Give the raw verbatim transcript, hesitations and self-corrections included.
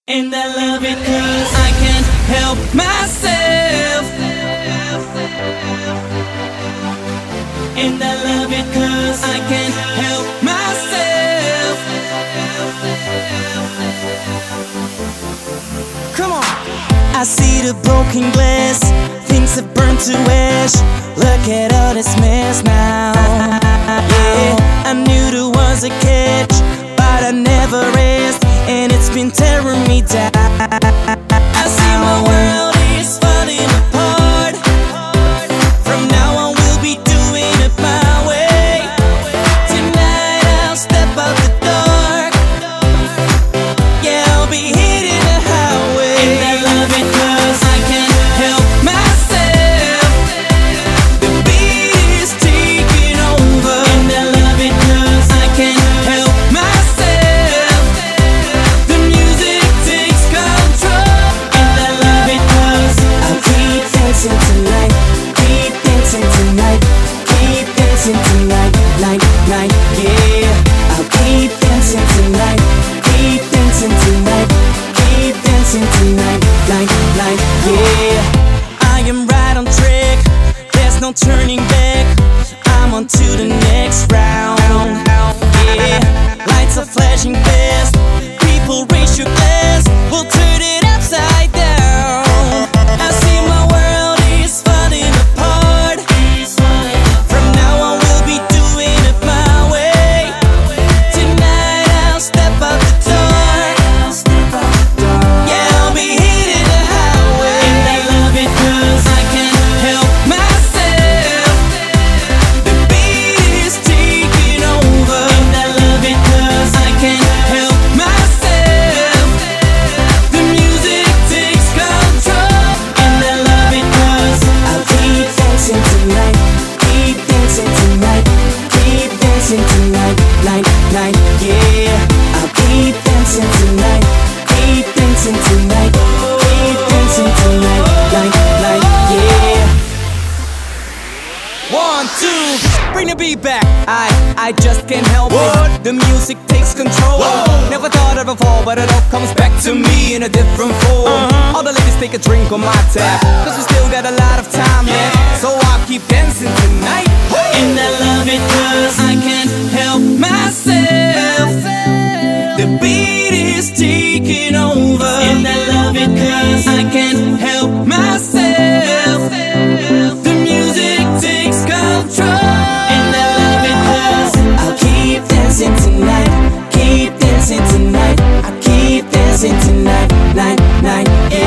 And I love it cause I can't help myself. And I love it cause I can't help myself. Come on. I see the broken glass, things have burned to ash. Look at all this mess now. Yeah, I knew there was a catch, but I never asked, and it's been tearing me down. I see my world is falling apart. From now on we'll be doing it my way. Tonight I'll step out the dark. Yeah, I'll be hitting the highway. And I love it cause I can't help myself. The beat is taking over. And I love it cause I can't help myself. The music takes control. And I love it cause I'll keep dancing tonight. Keep dancing tonight. Keep dancing tonight. Night, night, yeah. I'll keep dancing tonight. Keep dancing tonight. Keep dancing tonight. Night, night, yeah. I am right on track. There's no turning back. I'm on to the next round. Yeah, lights are flashing fast. People raise your glass. We'll turn it upside down. I see my world is falling apart. From now on we'll be doing it my way. Tonight I'll step out the door. Yeah, I'll be hitting the highway. And I love it cause I can't help myself. The beat is taking over. And I love it cause I can't help myself. The music takes control. And I love it cause I'll keep dancing tonight. Keep dancing tonight. Keep dancing tonight. Night, night, yeah. I'll keep dancing tonight. Keep dancing tonight. Keep dancing tonight. Night, night, yeah. One, two, bring the beat back. I, I just can't help it. The music takes control. Never thought of before, but it all comes back to me in a different form. All the ladies take a drink on my tab, cause we still got a lot of time left. So I'll keep dancing tonight. And I love it cause I can't help myself. The beat is taking over. And I love it cause I can't help myself. The music takes control. And I love it cause I'll keep dancing tonight. Keep dancing tonight. I'll keep dancing tonight. Night, night, yeah.